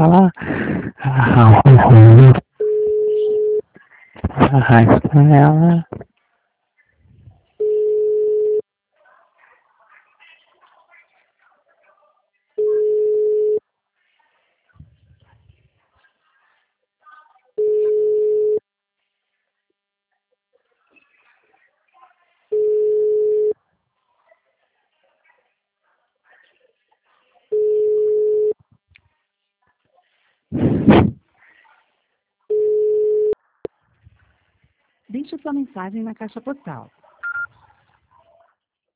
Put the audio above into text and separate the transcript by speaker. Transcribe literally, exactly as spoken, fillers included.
Speaker 1: ela arrumou, arrasta ela.
Speaker 2: Deixe sua mensagem na caixa postal.